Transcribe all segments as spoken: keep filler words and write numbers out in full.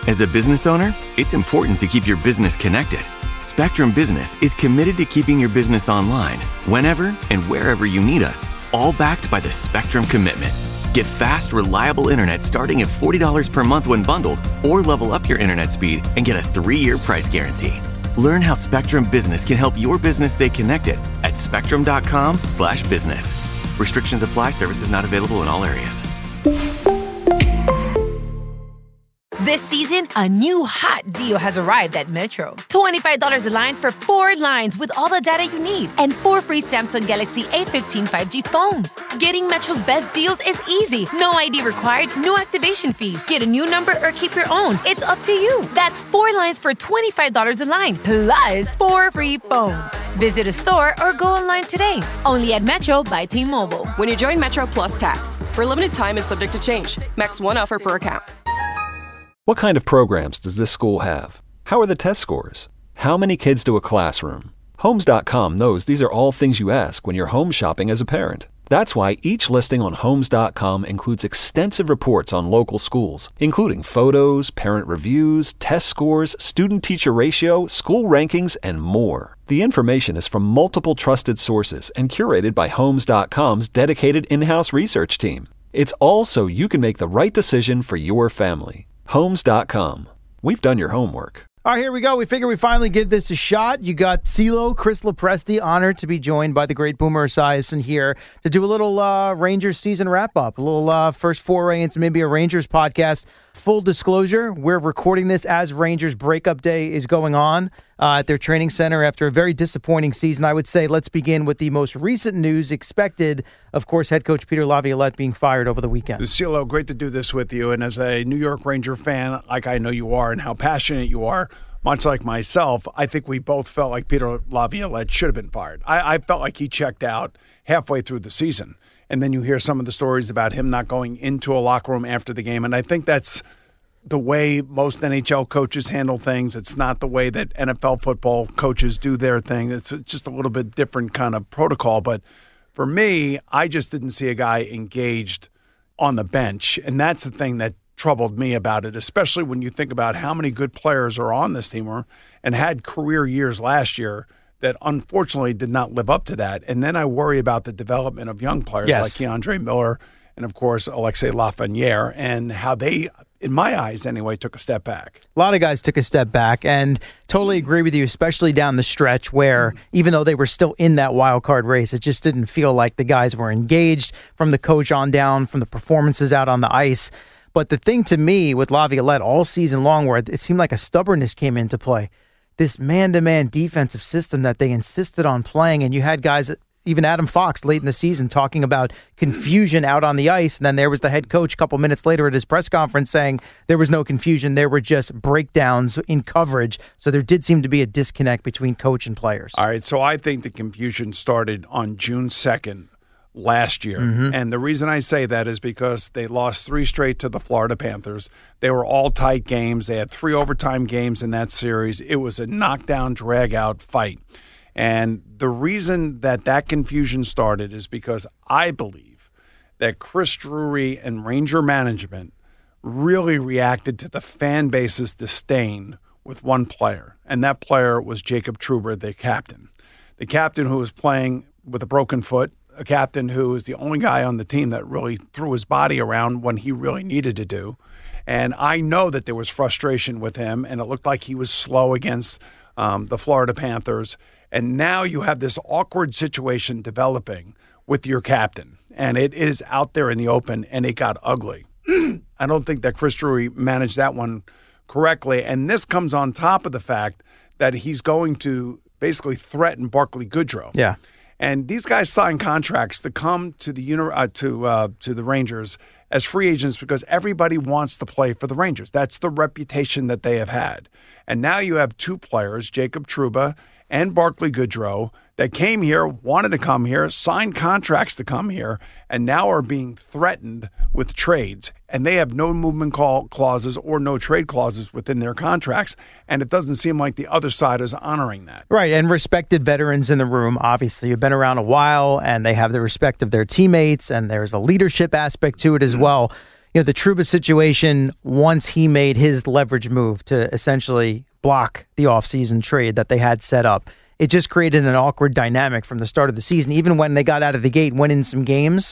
As a business owner, it's important to keep your business connected. Spectrum Business is committed to keeping your business online, whenever and wherever you need us, all backed by the Spectrum Commitment. Get fast, reliable internet starting at forty dollars per month when bundled, or level up your internet speed and get a three-year price guarantee. Learn how Spectrum Business can help your business stay connected at spectrum.com slash business. Restrictions apply. Services not available in all areas. This season, a new hot deal has arrived at Metro. twenty-five dollars a line for four lines with all the data you need and four free Samsung Galaxy A fifteen five G phones. Getting Metro's best deals is easy. No I D required, no activation fees. Get a new number or keep your own. It's up to you. That's four lines for twenty-five dollars a line, plus four free phones. Visit a store or go online today. Only at Metro by T-Mobile. When you join Metro Plus Tax, for a limited time and subject to change. Max one offer per account. What kind of programs does this school have? How are the test scores? How many kids do a classroom? Homes dot com knows these are all things you ask when you're home shopping as a parent. That's why each listing on Homes dot com includes extensive reports on local schools, including photos, parent reviews, test scores, student-teacher ratio, school rankings, and more. The information is from multiple trusted sources and curated by Homes dot com's dedicated in-house research team. It's all so you can make the right decision for your family. Homes dot com. We've done your homework. All right, here we go. We figure we finally give this a shot. You got CeeLo, Chris Lopresti, honored to be joined by the great Boomer Esiason here to do a little uh, Rangers season wrap-up, a little uh, first foray into maybe a Rangers podcast. Full disclosure, we're recording this as Rangers breakup day is going on uh, at their training center after a very disappointing season. I would say let's begin with the most recent news expected. Of course, head coach Peter Laviolette being fired over the weekend. CeeLo, great to do this with you. And as a New York Ranger fan, like I know you are and how passionate you are, much like myself, I think we both felt like Peter Laviolette should have been fired. I, I felt like he checked out halfway through the season. And then you hear some of the stories about him not going into a locker room after the game. And I think that's the way most N H L coaches handle things. It's not the way that N F L football coaches do their thing. It's just a little bit different kind of protocol. But for me, I just didn't see a guy engaged on the bench. And that's the thing that troubled me about it, especially when you think about how many good players are on this team and had career years last year that unfortunately did not live up to that. And then I worry about the development of young players yes. like Keandre Miller and, of course, Alexei Lafreniere, and how they, in my eyes anyway, took a step back. A lot of guys took a step back, and totally agree with you, especially down the stretch where even though they were still in that wild card race, it just didn't feel like the guys were engaged from the coach on down, from the performances out on the ice. But the thing to me with Laviolette all season long where it seemed like a stubbornness came into play, this man-to-man defensive system that they insisted on playing, and you had guys, even Adam Fox late in the season, talking about confusion out on the ice, and then there was the head coach a couple minutes later at his press conference saying there was no confusion, there were just breakdowns in coverage, so there did seem to be a disconnect between coach and players. All right, so I think the confusion started on June second last year, mm-hmm. and the reason I say that is because they lost three straight to the Florida Panthers. They were all tight games. They had three overtime games in that series. It was a knockdown, drag-out fight. And the reason that that confusion started is because I believe that Chris Drury and Ranger management really reacted to the fan base's disdain with one player, and that player was Jacob Trouba, the captain. The captain who was playing with a broken foot, a captain who is the only guy on the team that really threw his body around when he really needed to do. And I know that there was frustration with him, and it looked like he was slow against um, the Florida Panthers. And now you have this awkward situation developing with your captain, and it is out there in the open, and it got ugly. I don't think that Chris Drury managed that one correctly, and this comes on top of the fact that he's going to basically threaten Barclay Goodrow. Yeah. And these guys sign contracts to come to the uni- uh, to uh, to the Rangers as free agents because everybody wants to play for the Rangers. That's the reputation that they have had. And now you have two players, Jacob Trouba and Barclay Goodrow, that came here, wanted to come here, signed contracts to come here, and now are being threatened with trades. And they have no movement call clauses or no trade clauses within their contracts. And it doesn't seem like the other side is honoring that. Right. And respected veterans in the room, obviously, have been around a while, and they have the respect of their teammates, and there's a leadership aspect to it as well. you know, the Trouba situation, once he made his leverage move to essentially block the offseason trade that they had set up, it just created an awkward dynamic from the start of the season. Even when they got out of the gate, went in some games,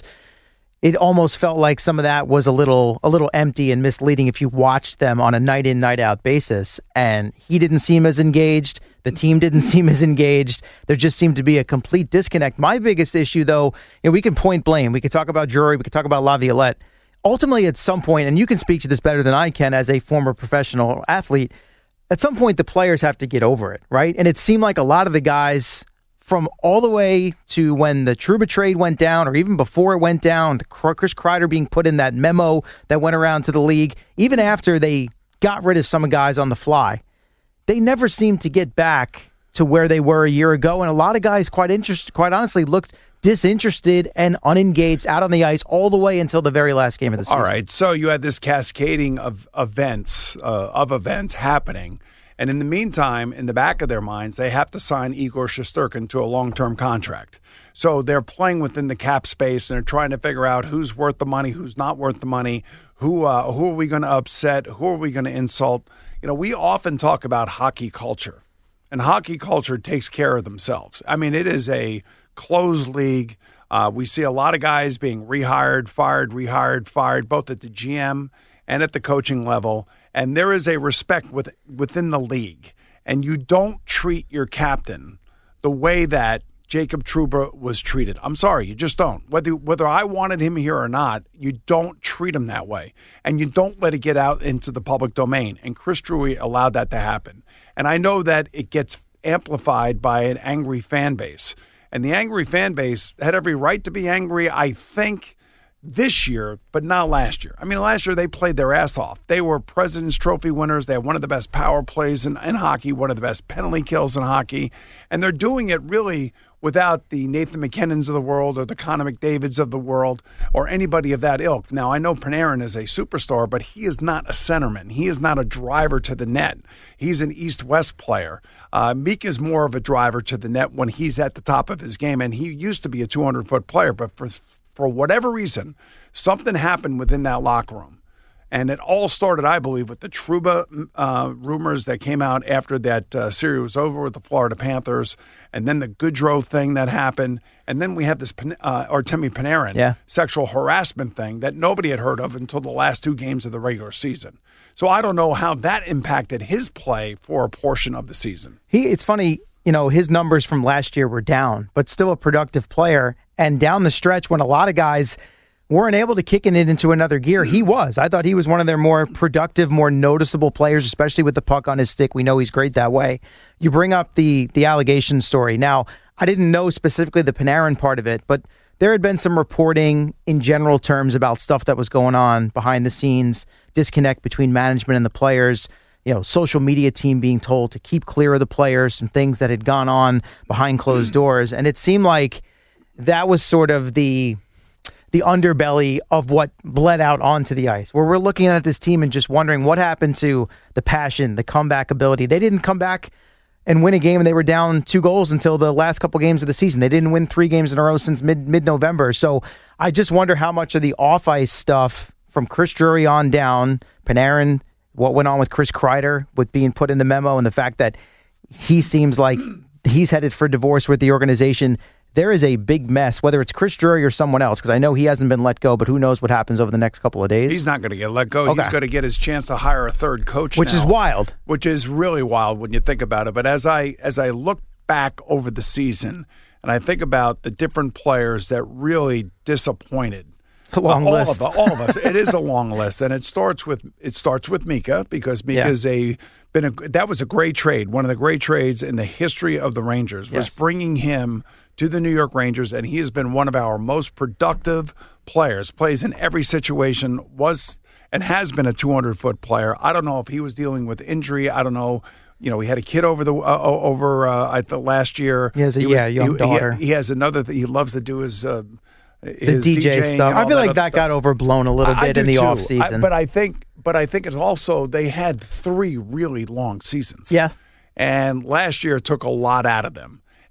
it almost felt like some of that was a little a little empty and misleading if you watched them on a night in, night out basis. And he didn't seem as engaged. The team didn't seem as engaged. There just seemed to be a complete disconnect. My biggest issue, though, you know, we can point blame. We could talk about Drury. We could talk about Laviolette. Ultimately, at some point, and you can speak to this better than I can as a former professional athlete, at some point the players have to get over it, right? And it seemed like a lot of the guys from all the way to when the Trouba trade went down, or even before it went down, Chris Kreider being put in that memo that went around to the league, even after they got rid of some guys on the fly, they never seemed to get back to where they were a year ago. And a lot of guys, quite interest, quite honestly, looked disinterested and unengaged out on the ice all the way until the very last game of the season. All right, so you had this cascading of events, uh, of events happening. And in the meantime, in the back of their minds, they have to sign Igor Shesterkin to a long-term contract. So they're playing within the cap space, and they're trying to figure out who's worth the money, who's not worth the money, who uh, who are we going to upset, who are we going to insult. You know, we often talk about hockey culture, and hockey culture takes care of themselves. I mean, it is a closed league. Uh, we see a lot of guys being rehired, fired, rehired, fired, both at the G M and at the coaching level. And there is a respect with, within the league. And you don't treat your captain the way that Jacob Trouba was treated. I'm sorry, you just don't. Whether whether I wanted him here or not, you don't treat him that way. And you don't let it get out into the public domain. And Chris Drury allowed that to happen. And I know that it gets amplified by an angry fan base. And the angry fan base had every right to be angry, I think, this year, but not last year. I mean, last year they played their ass off. They were President's Trophy winners. They had one of the best power plays in, in hockey, one of the best penalty kills in hockey. And they're doing it really without the Nathan McKinnons of the world or the Connor McDavids of the world or anybody of that ilk. Now, I know Panarin is a superstar, but he is not a centerman. He is not a driver to the net. He's an east-west player. Uh, Meek is more of a driver to the net when he's at the top of his game, and he used to be a two hundred foot player, but for For whatever reason, something happened within that locker room. And it all started, I believe, with the Trouba uh, rumors that came out after that uh, series was over with the Florida Panthers, and then the Goodrow thing that happened, and then we have this uh, Artemi Panarin yeah. sexual harassment thing that nobody had heard of until the last two games of the regular season. So I don't know how that impacted his play for a portion of the season. He, it's funny. You know, his numbers from last year were down, but still a productive player. And down the stretch, when a lot of guys weren't able to kick it into another gear, he was. I thought he was one of their more productive, more noticeable players, especially with the puck on his stick. We know he's great that way. You bring up the the allegation story. Now, I didn't know specifically the Panarin part of it, but there had been some reporting in general terms about stuff that was going on behind the scenes, disconnect between management and the players. You know, social media team being told to keep clear of the players, some things that had gone on behind closed doors. And it seemed like that was sort of the the underbelly of what bled out onto the ice, where we're looking at this team and just wondering what happened to the passion, the comeback ability. They didn't come back and win a game, and they were down two goals until the last couple games of the season. They didn't win three games in a row since mid, mid-November. So I just wonder how much of the off-ice stuff from Chris Drury on down, Panarin, what went on with Chris Kreider with being put in the memo, and the fact that he seems like he's headed for divorce with the organization. There is a big mess, whether it's Chris Drury or someone else, because I know he hasn't been let go, but who knows what happens over the next couple of days. He's not going to get let go. Okay. He's going to get his chance to hire a third coach Which now, is wild. Which is really wild when you think about it. But as I as I look back over the season, and I think about the different players that really disappointed, a long all list. Of, all of us. It is a long list, and it starts with it starts with Mika, because Mika's yeah. a been a that was a great trade, one of the great trades in the history of the Rangers. Was yes. bringing him to the New York Rangers, and he has been one of our most productive players. Plays in every situation. Was and has been a two hundred foot player. I don't know if he was dealing with injury. I don't know. You know, he had a kid over the uh, over uh, I thought last year. He has a he yeah was, young he, daughter. He, he has another thing he loves to do is. Uh, the D J stuff. I feel like that, that got overblown a little bit in the too. off season. I, but I think, but I think it's also they had three really long seasons. Yeah, and last year took a lot out of them.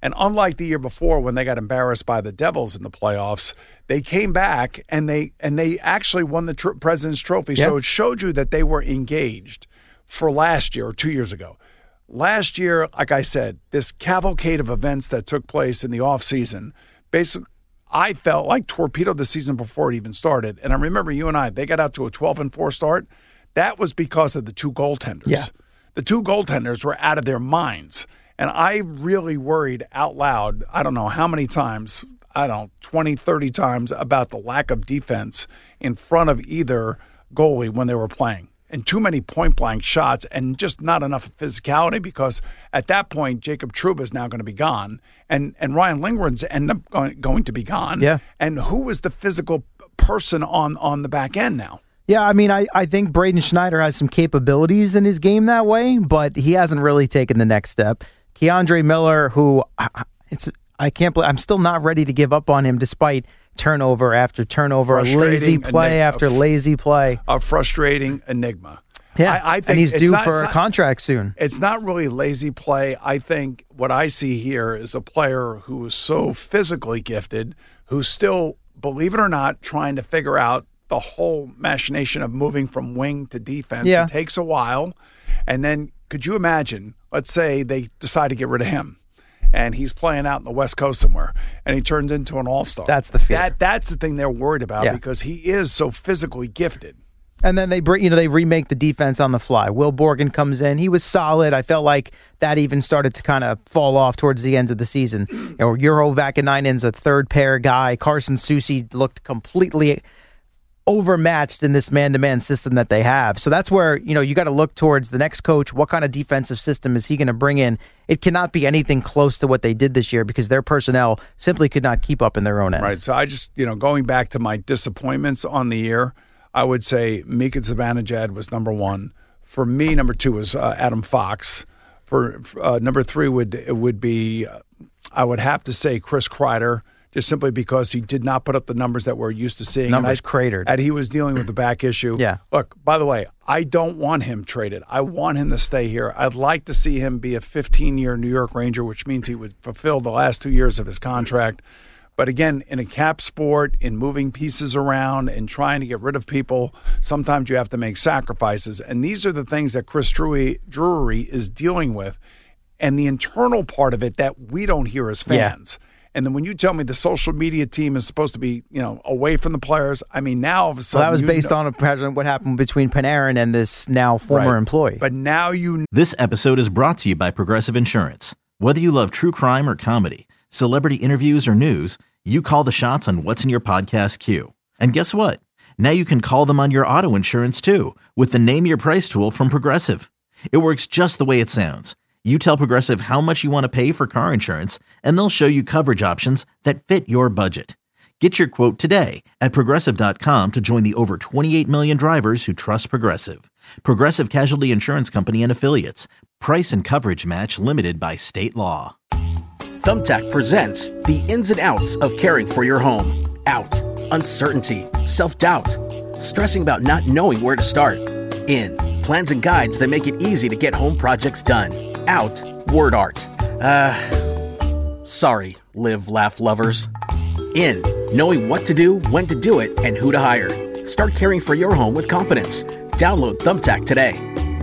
And unlike the year before when they got embarrassed by the Devils in the playoffs, they came back and they and they actually won the tr- President's Trophy. Yep. So it showed you that they were engaged for last year or two years ago. Last year, like I said, this cavalcade of events that took place in the offseason, basically, I felt like torpedoed the season before it even started. And I remember you and I, they got out to a twelve and four start. That was because of the two goaltenders. Yeah. The two goaltenders were out of their minds. And I really worried out loud, I don't know how many times, I don't know, twenty, thirty times about the lack of defense in front of either goalie when they were playing. And too many point-blank shots and just not enough physicality because at that point, Jacob Trouba is now going to be gone. And and Ryan Lindgren's end up going, going to be gone. Yeah. And who was the physical person on, on the back end now? Yeah, I mean, I, I think Braden Schneider has some capabilities in his game that way, but he hasn't really taken the next step. Keandre Miller, who it's I can't believe I'm still not ready to give up on him despite turnover after turnover, lazy play enigma, after lazy play. A frustrating enigma. Yeah, I, I think and he's it's due not, for a not, contract soon. It's not really lazy play. I think what I see here is a player who is so physically gifted, who's still, believe it or not, trying to figure out the whole machination of moving from wing to defense. Yeah. It takes a while. And then could you imagine, let's say they decide to get rid of him and he's playing out in the West Coast somewhere and he turns into an all-star. That's the fear. That, that's the thing they're worried about Yeah. because he is so physically gifted. And then they bring, you know, they remake the defense on the fly. Will Borgen comes in. He was solid. I felt like that even started to kind of fall off towards the end of the season. You know, Urho Vakanainen's a third pair guy. Carson Soucy looked completely overmatched in this man-to-man system that they have. So that's where, you know, you got to look towards the next coach. What kind of defensive system is he going to bring in? It cannot be anything close to what they did this year because their personnel simply could not keep up in their own end. Right. So I just, you know, going back to my disappointments on the year, I would say Mika Zibanejad was number one. For me, number two was uh, Adam Fox. For uh, number three would it would be, uh, I would have to say Chris Kreider, just simply because he did not put up the numbers that we're used to seeing. Numbers and I, cratered. And he was dealing with the back issue. Yeah. Look, by the way, I don't want him traded. I want him to stay here. I'd like to see him be a fifteen-year New York Ranger, which means he would fulfill the last two years of his contract. But again, in a cap sport, in moving pieces around and trying to get rid of people, sometimes you have to make sacrifices. And these are the things that Chris Drury, Drury is dealing with. And the internal part of it that we don't hear as fans. Yeah. And then when you tell me the social media team is supposed to be, you know, away from the players, I mean, now all of a sudden... Well, that was based know, on a, what happened between Panarin and this now former right. employee. But now you... This episode is brought to you by Progressive Insurance. Whether you love true crime or comedy, celebrity interviews or news, you call the shots on what's in your podcast queue. And guess what? Now you can call them on your auto insurance too with the Name Your Price tool from Progressive. It works just the way it sounds. You tell Progressive how much you want to pay for car insurance, and they'll show you coverage options that fit your budget. Get your quote today at Progressive dot com to join the over twenty-eight million drivers who trust Progressive. Progressive Casualty Insurance Company and Affiliates. Price and coverage match limited by state law. Thumbtack presents the ins and outs of caring for your home. Out, uncertainty, self-doubt, stressing about not knowing where to start. In, plans and guides that make it easy to get home projects done. Out, word art. Uh, sorry, live, laugh lovers. In, knowing what to do, when to do it, and who to hire. Start caring for your home with confidence. Download Thumbtack today.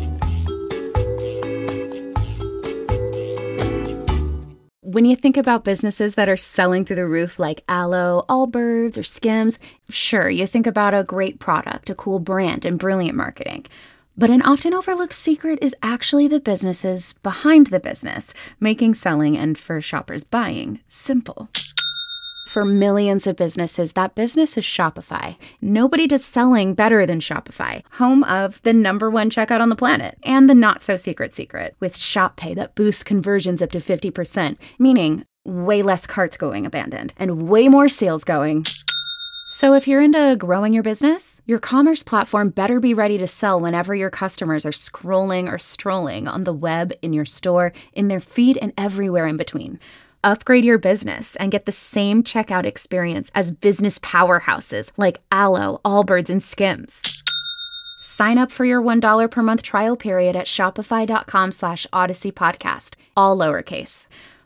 When you think about businesses that are selling through the roof like Aloe, Allbirds, or Skims, sure, you think about a great product, a cool brand, and brilliant marketing. But an often overlooked secret is actually the businesses behind the business, making selling and, for shoppers, buying simple. For millions of businesses, that business is Shopify. Nobody does selling better than Shopify, home of the number one checkout on the planet, and the not-so-secret secret, with Shop Pay that boosts conversions up to fifty percent, meaning way less carts going abandoned, and way more sales going. So if you're into growing your business, your commerce platform better be ready to sell whenever your customers are scrolling or strolling on the web, in your store, in their feed, and everywhere in between. Upgrade your business and get the same checkout experience as business powerhouses like Aloe, Allbirds, and Skims. Sign up for your one dollar per month trial period at shopify.com slash Odyssey Podcast, all lowercase.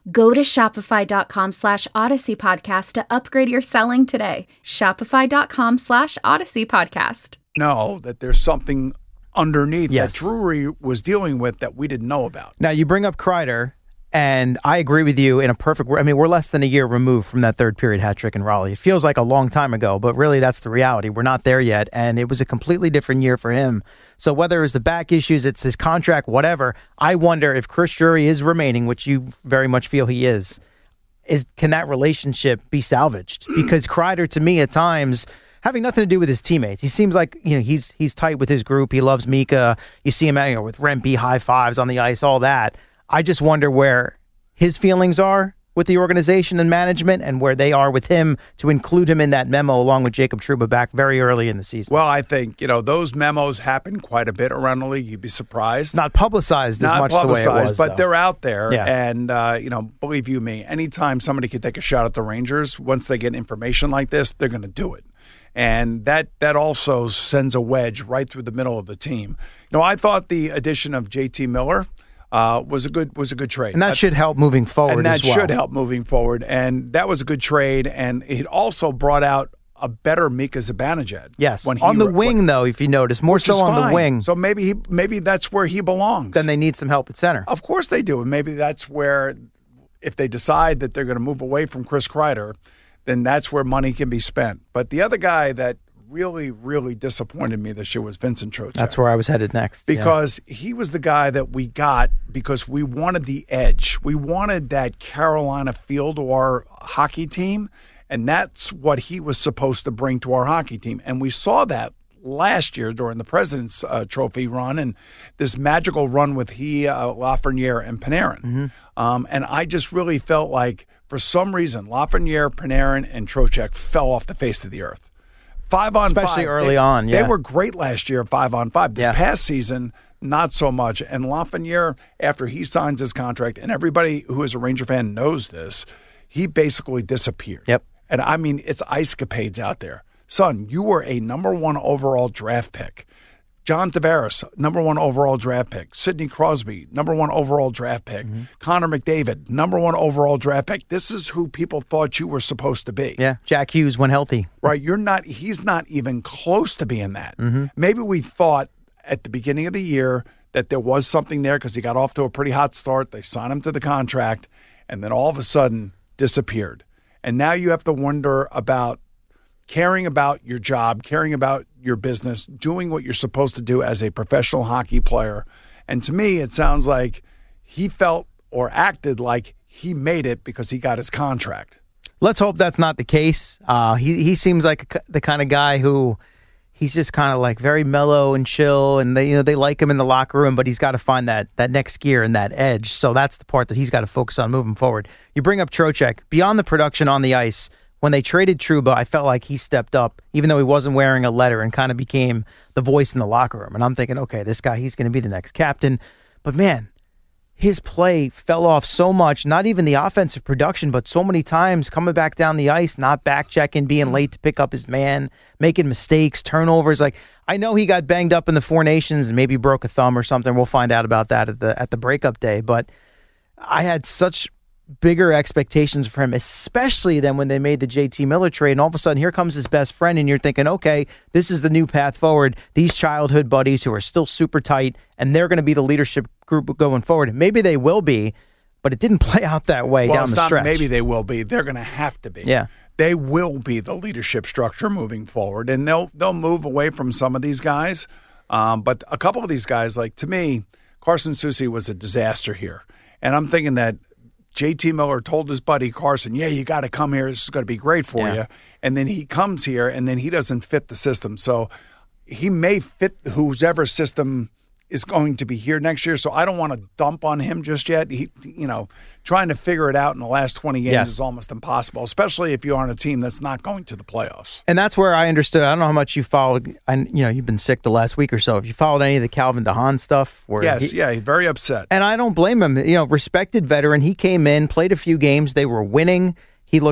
Go to shopify.com slash Odyssey Podcast to upgrade your selling today. Shopify.com slash Odyssey Podcast. Know that there's something underneath Yes. that Drury was dealing with that we didn't know about. Now, you bring up Kreider, and I agree with you in a perfect way. I mean, we're less than a year removed from that third period hat trick in Raleigh. It feels like a long time ago, but really that's the reality. We're not there yet, and it was a completely different year for him. So whether it's the back issues, it's his contract, whatever, I wonder if Chris Drury is remaining, which you very much feel he is, is can that relationship be salvaged? Because Kreider, to me, at times, having nothing to do with his teammates, he seems like, you know, he's he's tight with his group. He loves Mika. You see him, you know, with Rempe, high fives on the ice, all that. I just wonder where his feelings are with the organization and management and where they are with him to include him in that memo along with Jacob Trouba back very early in the season. Well, I think, you know, those memos happen quite a bit around the league. You'd be surprised. Not publicized as Not much publicized, the way it was, but though. they're out there. Yeah. And, uh, you know, believe you me, anytime somebody can take a shot at the Rangers, once they get information like this, they're going to do it. And that that also sends a wedge right through the middle of the team. You know, I thought the addition of J T Miller uh, was a good was a good trade, and that I, should help moving forward. And that as well. should help moving forward. And that was a good trade, and it also brought out a better Mika Zibanejad. Yes, when he, on the wing when, though, if you notice, more so on fine. the wing. So maybe he maybe that's where he belongs. Then they need some help at center. Of course they do, and maybe that's where, if they decide that they're going to move away from Chris Kreider, then that's where money can be spent. But the other guy that really, really disappointed me this year was Vincent Trocheck. That's where I was headed next. Because yeah. he was the guy that we got because we wanted the edge. We wanted that Carolina feel to our hockey team, and that's what he was supposed to bring to our hockey team. And we saw that last year during the President's uh, Trophy run and this magical run with he, uh, Lafreniere, and Panarin. Mm-hmm. Um, and I just really felt like, for some reason, Lafreniere, Panarin, and Trocheck fell off the face of the earth. Five on Especially five. Especially early they, on, yeah. They were great last year, five on five. This yeah. past season, not so much. And Lafreniere, after he signs his contract, and everybody who is a Ranger fan knows this, he basically disappeared. Yep. And I mean, it's ice capades out there. Son, you were a number one overall draft pick. John Tavares, number one overall draft pick. Sidney Crosby, number one overall draft pick. Mm-hmm. Connor McDavid, number one overall draft pick. This is who people thought you were supposed to be. Yeah, Jack Hughes when healthy. Right, you're not. He's not even close to being that. Mm-hmm. Maybe we thought at the beginning of the year that there was something there because he got off to a pretty hot start. They signed him to the contract, and then all of a sudden disappeared. And now you have to wonder about caring about your job, caring about your business, doing what you're supposed to do as a professional hockey player. And to me, it sounds like he felt or acted like he made it because he got his contract. Let's hope that's not the case. Uh, he he seems like a, the kind of guy who he's just kind of like very mellow and chill, and they you know they like him in the locker room, but he's got to find that that next gear and that edge. So that's the part that he's got to focus on moving forward. You bring up Trocheck. Beyond the production on the ice, when they traded Trouba, I felt like he stepped up, even though he wasn't wearing a letter, and kind of became the voice in the locker room. And I'm thinking, okay, this guy, he's going to be the next captain. But man, his play fell off so much, not even the offensive production, but so many times coming back down the ice, not back checking, being late to pick up his man, making mistakes, turnovers. Like, I know he got banged up in the Four Nations and maybe broke a thumb or something. We'll find out about that at the at the breakup day. But I had such bigger expectations for him, especially than when they made the J T Miller trade, and all of a sudden here comes his best friend, and you're thinking, okay, this is the new path forward. These childhood buddies who are still super tight, and they're going to be the leadership group going forward. Maybe they will be, but it didn't play out that way well, down it's the not stretch. Maybe they will be. They're going to have to be. Yeah. They will be the leadership structure moving forward, and they'll they'll move away from some of these guys. Um, but a couple of these guys, like to me, Carson Soucy was a disaster here. And I'm thinking that J T Miller told his buddy Carson, yeah, you got to come here. This is going to be great for yeah. you. And then he comes here, and then he doesn't fit the system. So he may fit whoever system is going to be here next year. So I don't want to dump on him just yet. He, you know, trying to figure it out in the last twenty games yes. is almost impossible, especially if you're on a team that's not going to the playoffs. And that's where I understood. I don't know how much you followed. And you know, you've been sick the last week or so. If you followed any of the Calvin DeHaan stuff, where yes, he, yeah, he's very upset. And I don't blame him. You know, respected veteran. He came in, played a few games. They were winning. He looked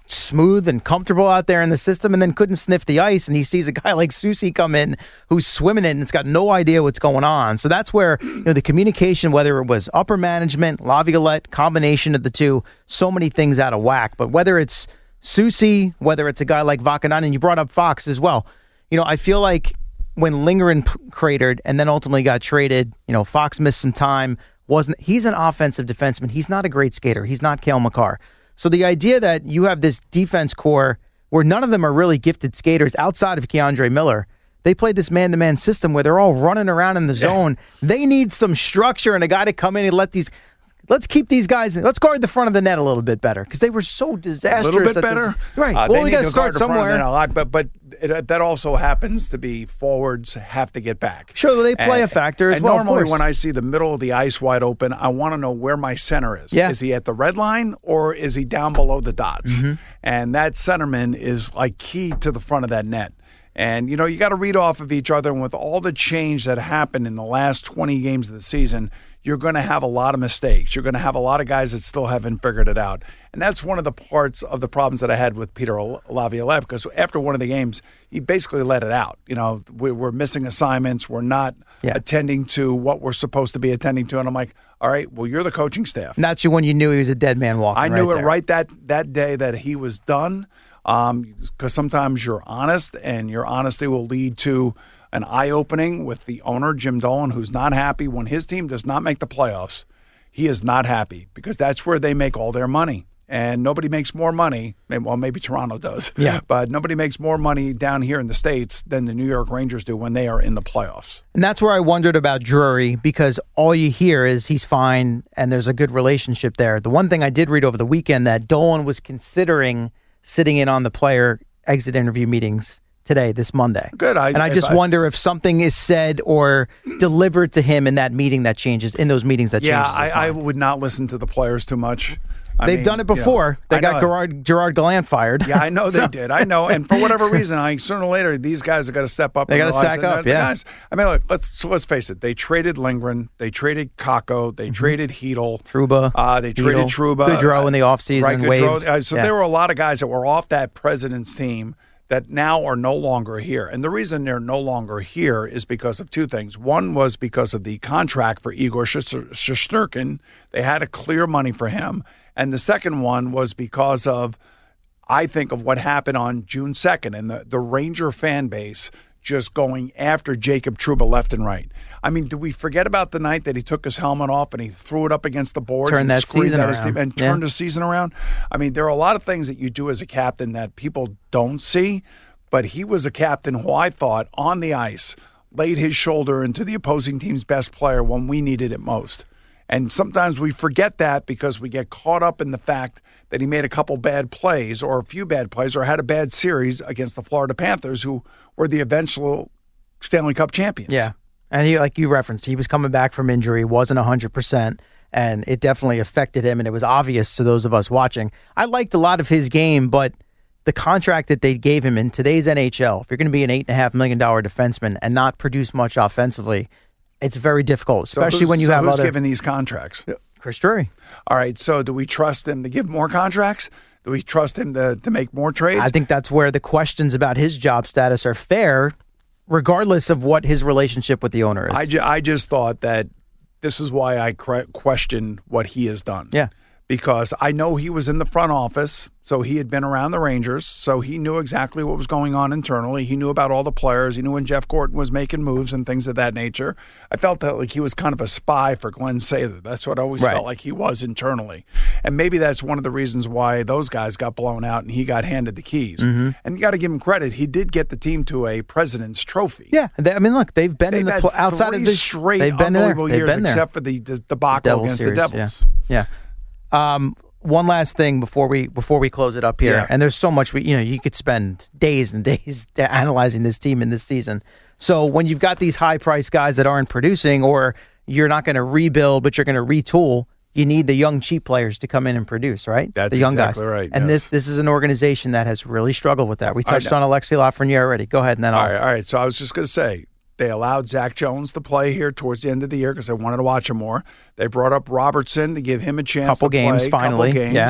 smooth and comfortable out there in the system and then couldn't sniff the ice. And he sees a guy like Soucy come in who's swimming in and it's got no idea what's going on. So that's where, you know, the communication, whether it was upper management, Laviolette, combination of the two, so many things out of whack. But whether it's Soucy, whether it's a guy like Vakanainen, you brought up Fox as well. You know, I feel like when Lindgren p- cratered and then ultimately got traded, you know, Fox missed some time. Wasn't he's an offensive defenseman. He's not a great skater. He's not Cale Makar. So the idea that you have this defense core where none of them are really gifted skaters outside of Keandre Miller, they played this man-to-man system where they're all running around in the zone. They need some structure and a guy to come in and let these let's keep these guys in. Let's guard the front of the net a little bit better because they were so disastrous. A little bit at better? This. Right. Uh, well, we got to to start somewhere. A lot, but but it, that also happens to be forwards have to get back. Sure, they play and, a factor as and well. Normally when I see the middle of the ice wide open, I want to know where my center is. Yeah. Is he at the red line or is he down below the dots? Mm-hmm. And that centerman is like key to the front of that net. And, you know, you got to read off of each other. And with all the change that happened in the last twenty games of the season, you're going to have a lot of mistakes. You're going to have a lot of guys that still haven't figured it out. And that's one of the parts of the problems that I had with Peter Laviolette, because after one of the games, he basically let it out. You know, we're missing assignments. We're not yeah. attending to what we're supposed to be attending to. And I'm like, all right, well, you're the coaching staff. And that's when you knew he was a dead man walking. I knew right it there. right that, that day that he was done. Um, because sometimes you're honest, and your honesty will lead to an eye-opening with the owner, Jim Dolan, who's not happy when his team does not make the playoffs. He is not happy because that's where they make all their money. And nobody makes more money. Well, maybe Toronto does. Yeah. But nobody makes more money down here in the States than the New York Rangers do when they are in the playoffs. And that's where I wondered about Drury, because all you hear is he's fine and there's a good relationship there. The one thing I did read over the weekend that Dolan was considering sitting in on the player exit interview meetings today, this Monday. Good. I, and I just I, wonder if something is said or delivered to him in that meeting that changes, in those meetings that yeah, changes. Yeah, I, I would not listen to the players too much. I They've mean, done it before. You know, they got Gerard, Gerard Gallant fired. Yeah, I know so. they did. I know. And for whatever reason, I sooner or later, these guys have got to step up. They got to sack up, the yeah. Guys, I mean, look, let's, so let's face it. They traded Lindgren. They traded Kakko. They mm-hmm. traded Hedl. Trouba. Uh, they traded Hedl. Trouba. Goudreau in the offseason. Right, Goudreau. Uh, so yeah. there were a lot of guys that were off that President's team that now are no longer here. And the reason they're no longer here is because of two things. One was because of the contract for Igor Shesterkin. They had to clear money for him. And the second one was because of, I think, of what happened on June second and the, the Ranger fan base just going after Jacob Trouba left and right. I mean, do we forget about the night that he took his helmet off and he threw it up against the boards Turn and that screamed season at his around. team and Yeah. turned the season around? I mean, there are a lot of things that you do as a captain that people don't see, but he was a captain who I thought on the ice laid his shoulder into the opposing team's best player when we needed it most. And sometimes we forget that because we get caught up in the fact that he made a couple bad plays or a few bad plays or had a bad series against the Florida Panthers, who were the eventual Stanley Cup champions. Yeah. And he, like you referenced, he was coming back from injury, wasn't one hundred percent, and it definitely affected him, and it was obvious to those of us watching. I liked a lot of his game, but the contract that they gave him in today's N H L, if you're going to be an eight point five million dollars defenseman and not produce much offensively, it's very difficult, especially so when you so have who's other... giving these contracts? Chris Drury. All right, so do we trust him to give more contracts? Do we trust him to, to make more trades? I think that's where the questions about his job status are fair, regardless of what his relationship with the owner is. I, ju- I just thought that this is why I cre- question what he has done. Yeah. Because I know he was in the front office, so he had been around the Rangers, so he knew exactly what was going on internally. He knew about all the players. He knew when Jeff Gorton was making moves and things of that nature. I felt that like he was kind of a spy for Glenn Sather. That's what I always right. felt like he was internally. And maybe that's one of the reasons why those guys got blown out and he got handed the keys. Mm-hmm. And you got to give him credit. He did get the team to a President's Trophy. Yeah. They, I mean, look, they've been They've in the had pl- outside three of the straight they've been there. unbelievable They've years, been there. except for the, the debacle Devils against series, the Devils. Yeah. yeah. Um, One last thing before we before we close it up here, yeah. and there's so much we you know you could spend days and days analyzing this team in this season. So when you've got these high priced guys that aren't producing, or you're not going to rebuild but you're going to retool, you need the young cheap players to come in and produce, right? That's the young exactly guys. right. And yes. this this is an organization that has really struggled with that. We touched on Alexis Lafreniere already. Go ahead, and then I'll. All right, all right. So I was just going to say. They allowed Zach Jones to play here towards the end of the year because they wanted to watch him more. They brought up Robertson to give him a chance couple to games, play. finally. Couple games. Yeah.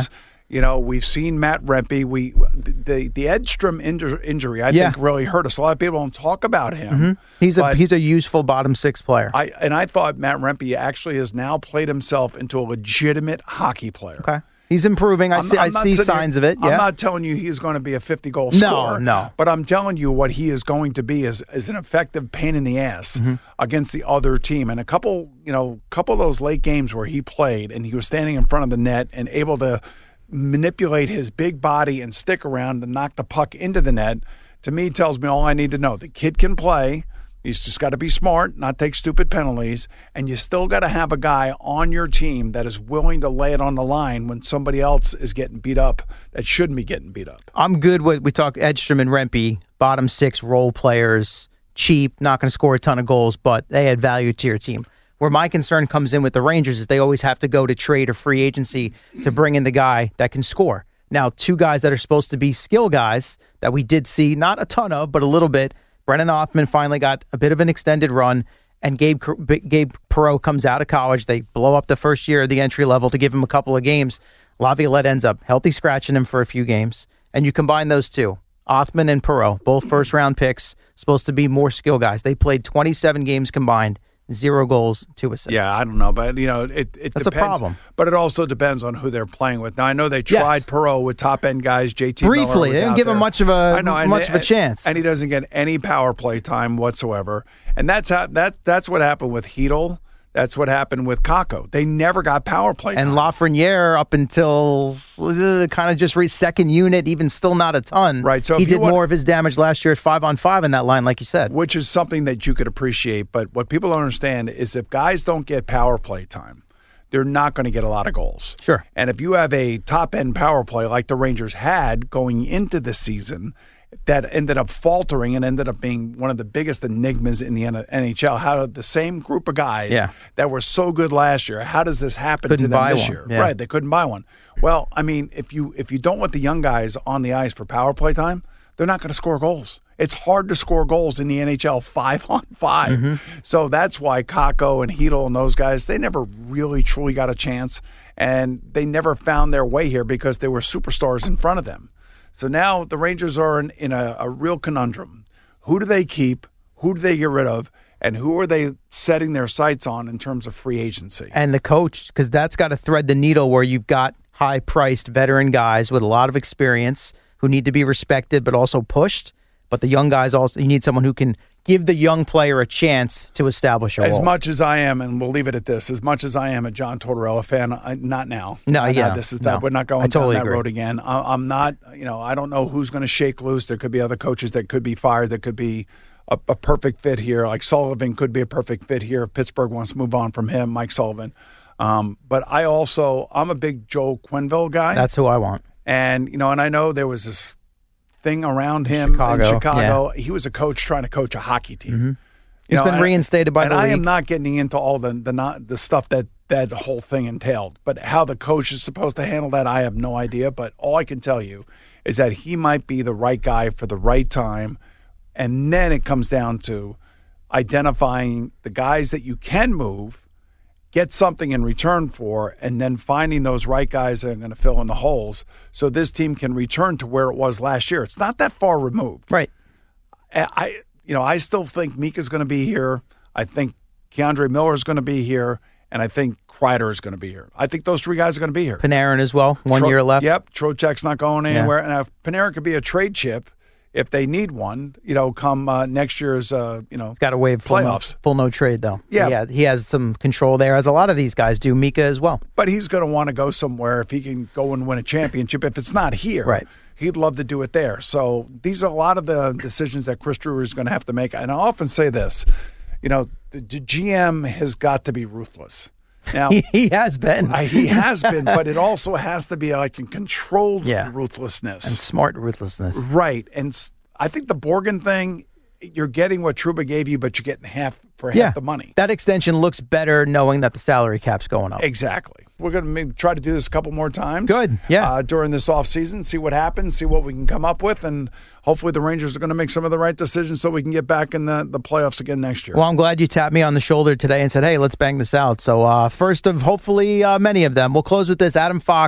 You know, we've seen Matt Rempe. We the the Edstrom injur- injury, I yeah. think, really hurt us. A lot of people don't talk about him. Mm-hmm. He's a he's a useful bottom six player. I and I thought Matt Rempe actually has now played himself into a legitimate hockey player. Okay. He's improving. I I'm, see, I'm I see signs here, of it. Yeah. I'm not telling you he's going to be a fifty-goal no, scorer. No, But I'm telling you what he is going to be is, is an effective pain in the ass mm-hmm. against the other team. And a couple, you know, couple of those late games where he played and he was standing in front of the net and able to manipulate his big body and stick around and knock the puck into the net, to me tells me all I need to know. The kid can play. He's just got to be smart, not take stupid penalties, and you still got to have a guy on your team that is willing to lay it on the line when somebody else is getting beat up that shouldn't be getting beat up. I'm good with, we talk Edstrom and Rempe, bottom six role players, cheap, not going to score a ton of goals, but they add value to your team. Where my concern comes in with the Rangers is they always have to go to trade or free agency to bring in the guy that can score. Now, two guys that are supposed to be skill guys that we did see, not a ton of, but a little bit. Brennan Othmann finally got a bit of an extended run, and Gabe Gabe Perreault comes out of college. They blow up the first year of the entry level to give him a couple of games. Laviolette ends up healthy scratching him for a few games, and you combine those two, Othmann and Perreault, both first-round picks, supposed to be more skill guys. They played twenty-seven games combined. Zero goals, two assists. Yeah, I don't know, but you know, it, it That's depends. a problem. But it also depends on who they're playing with. Now, I know they tried yes. Perreault with top end guys. J T briefly, Miller was they didn't out give there. him much of a I know, and, much of a chance, and he doesn't get any power play time whatsoever. And that's how that that's what happened with Hedl. That's what happened with Kakko. They never got power play time. And Lafreniere, up until uh, kind of just re second unit, even still not a ton. Right. So he did want, more of his damage last year at five on five in that line, like you said. Which is something that you could appreciate. But what people don't understand is if guys don't get power play time, they're not going to get a lot of goals. Sure. And if you have a top-end power play like the Rangers had going into the season that ended up faltering and ended up being one of the biggest enigmas in the N H L. How the same group of guys yeah. that were so good last year, how does this happen couldn't to them buy this one. year? Yeah. Right, they couldn't buy one. Well, I mean, if you if you don't want the young guys on the ice for power play time, they're not going to score goals. It's hard to score goals in the N H L five on five. Mm-hmm. So that's why Kakko and Hedl and those guys, they never really truly got a chance, and they never found their way here because there were superstars in front of them. So now the Rangers are in, in a, a real conundrum. Who do they keep? Who do they get rid of? And who are they setting their sights on in terms of free agency? And the coach, because that's got to thread the needle where you've got high-priced veteran guys with a lot of experience who need to be respected but also pushed. But the young guys also, you need someone who can give the young player a chance to establish a as role. As much as I am, and we'll leave it at this, as much as I am a John Tortorella fan, I, not now. No, not yeah. Now. This is no. that we're not going totally down that agree. road again. I, I'm not, you know, I don't know who's going to shake loose. There could be other coaches that could be fired, that could be a, a perfect fit here. Like Sullivan could be a perfect fit here if Pittsburgh wants to move on from him, Mike Sullivan. Um, but I also, I'm a big Joe Quenneville guy. That's who I want. And, you know, and I know there was this thing around him Chicago, in Chicago. Yeah. He was a coach trying to coach a hockey team. Mm-hmm. You He's know, been and, reinstated by and the I league. am not getting into all the the not the stuff that that whole thing entailed, but how the coach is supposed to handle that, I have no idea. But all I can tell you is that he might be the right guy for the right time, and then it comes down to identifying the guys that you can move, get something in return for, and then finding those right guys that are going to fill in the holes, so this team can return to where it was last year. It's not that far removed, right? I. You know, I still think Mika's going to be here. I think Keandre Miller is going to be here. And I think Kreider is going to be here. I think those three guys are going to be here. Panarin as well. One Tro- year left. Yep. Trocheck's not going anywhere. Yeah. And if Panarin could be a trade chip if they need one, you know, come uh, next year's, uh, you know, He's got to waive full playoffs. No, full no trade, though. Yeah. yeah. He has some control there, as a lot of these guys do. Mika as well. But he's going to want to go somewhere if he can go and win a championship. If it's not here. Right. He'd love to do it there. So these are a lot of the decisions that Chris Drury is going to have to make. And I often say this, you know, the G M has got to be ruthless. Now he, he has been. uh, he has been, but it also has to be like a controlled yeah. ruthlessness. And smart ruthlessness. Right. And I think the Borgen thing, you're getting what Trouba gave you, but you're getting half for yeah. half the money. That extension looks better knowing that the salary cap's going up. Exactly. We're going to maybe try to do this a couple more times. Good, yeah. Uh, during this offseason, see what happens, see what we can come up with, and hopefully the Rangers are going to make some of the right decisions so we can get back in the, the playoffs again next year. Well, I'm glad you tapped me on the shoulder today and said, hey, let's bang this out. So uh, first of hopefully uh, many of them. We'll close with this. Adam Fox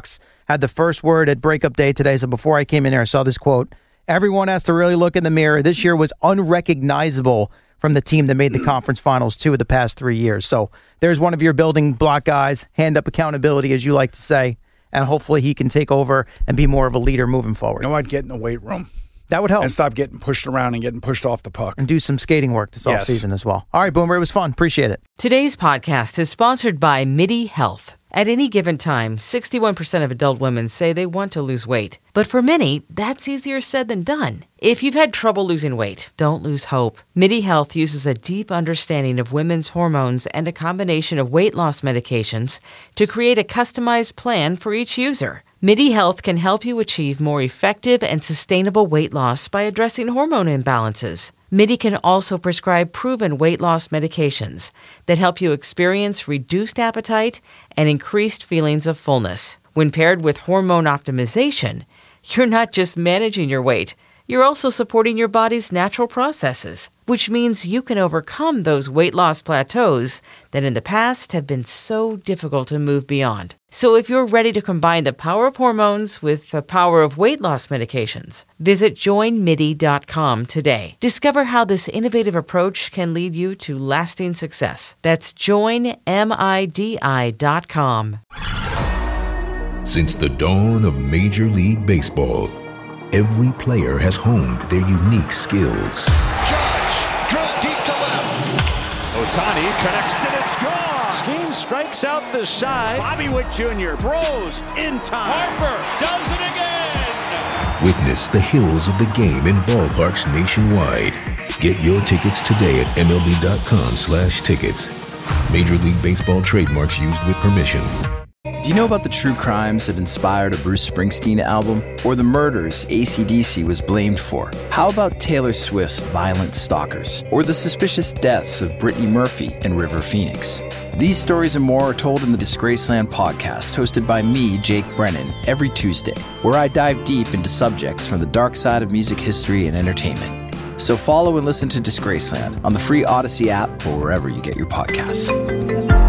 had the first word at breakup day today. So before I came in here, I saw this quote. Everyone has to really look in the mirror. This year was unrecognizable from the team that made the conference finals two of the past three years. So there's one of your building block guys, hand up accountability, as you like to say, and hopefully he can take over and be more of a leader moving forward. You know what? Get in the weight room. That would help. And stop getting pushed around and getting pushed off the puck. And do some skating work this Yes. offseason as well. All right, Boomer, it was fun. Appreciate it. Today's podcast is sponsored by MIDI Health. At any given time, sixty-one percent of adult women say they want to lose weight. But for many, that's easier said than done. If you've had trouble losing weight, don't lose hope. MIDI Health uses a deep understanding of women's hormones and a combination of weight loss medications to create a customized plan for each user. MIDI Health can help you achieve more effective and sustainable weight loss by addressing hormone imbalances. MIDI can also prescribe proven weight loss medications that help you experience reduced appetite and increased feelings of fullness. When paired with hormone optimization, you're not just managing your weight, you're also supporting your body's natural processes, which means you can overcome those weight loss plateaus that in the past have been so difficult to move beyond. So if you're ready to combine the power of hormones with the power of weight loss medications, visit join midi dot com today. Discover how this innovative approach can lead you to lasting success. That's join midi dot com. Since the dawn of Major League Baseball, every player has honed their unique skills. Judge, drill deep to left. Ohtani connects and it's gone. Skeen strikes out the side. Bobby Witt Junior throws in time. Harper does it again. Witness the heroes of the game in ballparks nationwide. Get your tickets today at M L B dot com slash tickets. Major League Baseball trademarks used with permission. Do you know about the true crimes that inspired a Bruce Springsteen album? Or the murders A C D C was blamed for? How about Taylor Swift's Violent Stalkers? Or the suspicious deaths of Brittany Murphy and River Phoenix? These stories and more are told in the Disgraceland podcast, hosted by me, Jake Brennan, every Tuesday, where I dive deep into subjects from the dark side of music history and entertainment. So follow and listen to Disgraceland on the free Odyssey app or wherever you get your podcasts.